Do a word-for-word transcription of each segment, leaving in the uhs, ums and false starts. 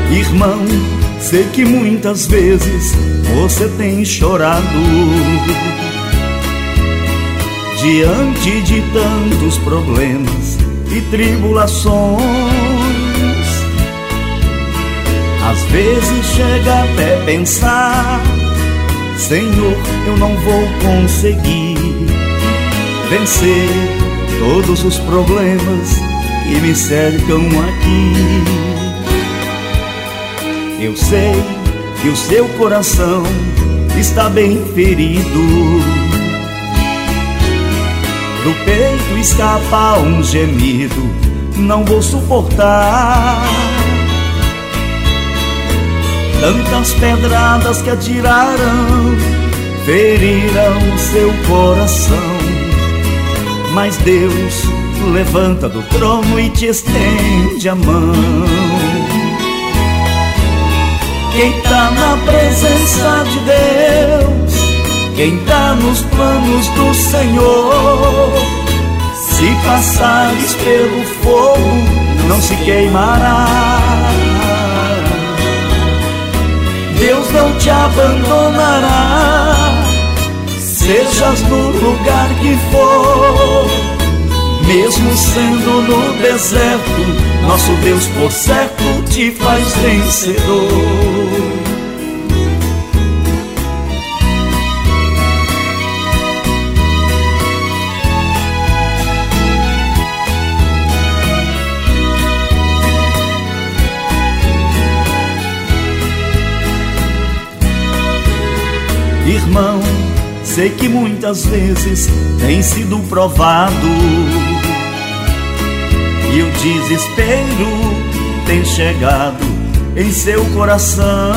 Irmão, sei que muitas vezes você tem chorado diante de tantos problemas e tribulações. Às vezes chega até pensar: Senhor, eu não vou conseguir vencer todos os problemas que me cercam aqui. Eu sei que o seu coração está bem ferido, do peito escapa um gemido: não vou suportar tantas pedradas que atiraram, feriram seu coração. Mas Deus levanta do trono e te estende a mão. Quem tá na presença de Deus, quem tá nos planos do Senhor, se passares pelo fogo, não se queimará. Deus não te abandonará, sejas no lugar que for. Mesmo sendo no deserto, nosso Deus por certo te faz vencedor. Irmão, sei que muitas vezes tem sido provado e o desespero tem chegado em seu coração.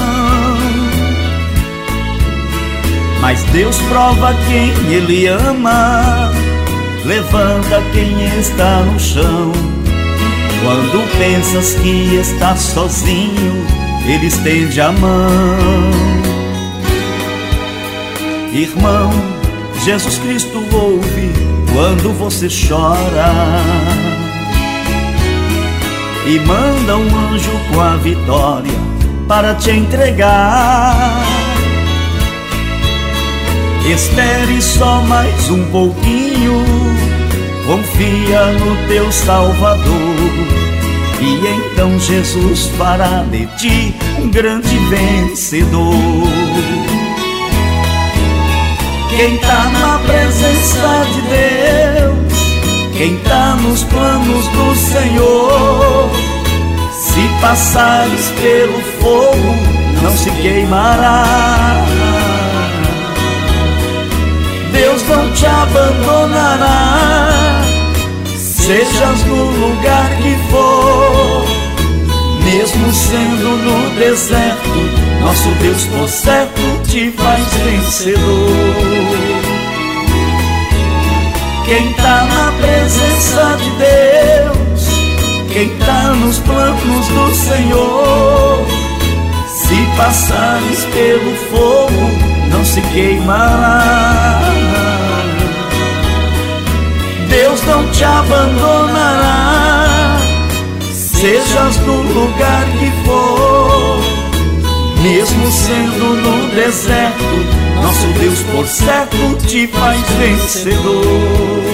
Mas Deus prova quem Ele ama, levanta quem está no chão. Quando pensas que está sozinho, Ele estende a mão. Irmão, Jesus Cristo ouve quando você chora e manda um anjo com a vitória para te entregar. Espere só mais um pouquinho, confia no teu Salvador, e então Jesus fará de ti um grande vencedor. Quem tá na presença de Deus, quem tá nos planos do Senhor, se passares pelo fogo, não se queimará. Deus não te abandonará, sejas no lugar que for. Mesmo sendo no deserto, nosso Deus por certo te faz vencedor. Quem tá na presença de Deus, quem tá nos planos do Senhor, se passares pelo fogo, não se queimará. Deus não te abandonará, sejas no lugar que for. Mesmo sendo no deserto, nosso Deus por certo te faz vencedor.